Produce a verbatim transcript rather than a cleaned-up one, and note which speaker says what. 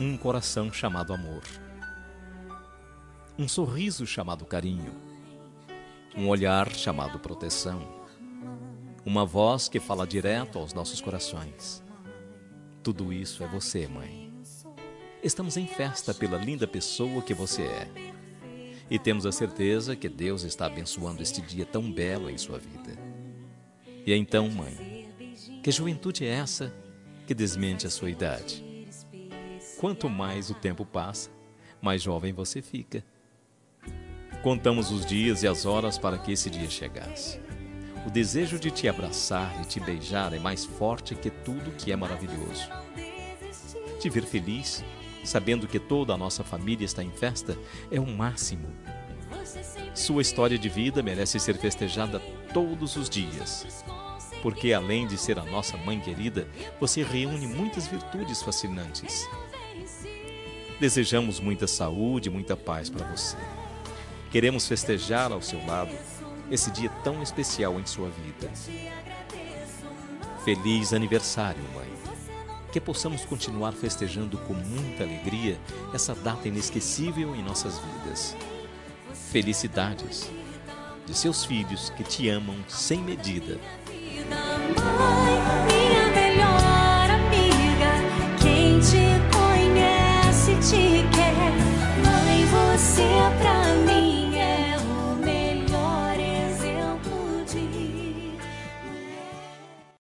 Speaker 1: Um coração chamado amor. Um sorriso chamado carinho. Um olhar chamado proteção. Uma voz que fala direto aos nossos corações. Tudo isso é você, mãe. Estamos em festa pela linda pessoa que você é. E temos a certeza que Deus está abençoando este dia tão belo em sua vida. E então, mãe, que juventude é essa que desmente a sua idade? Quanto mais o tempo passa, mais jovem você fica. Contamos os dias e as horas para que esse dia chegasse. O desejo de te abraçar e te beijar é mais forte que tudo que é maravilhoso. Te ver feliz, sabendo que toda a nossa família está em festa, é o máximo. Sua história de vida merece ser festejada todos os dias, porque além de ser a nossa mãe querida, você reúne muitas virtudes fascinantes. Desejamos muita saúde e muita paz para você. Queremos festejar ao seu lado esse dia tão especial em sua vida. Feliz aniversário, mãe. Que possamos continuar festejando com muita alegria essa data inesquecível em nossas vidas. Felicidades de seus filhos que te amam sem medida.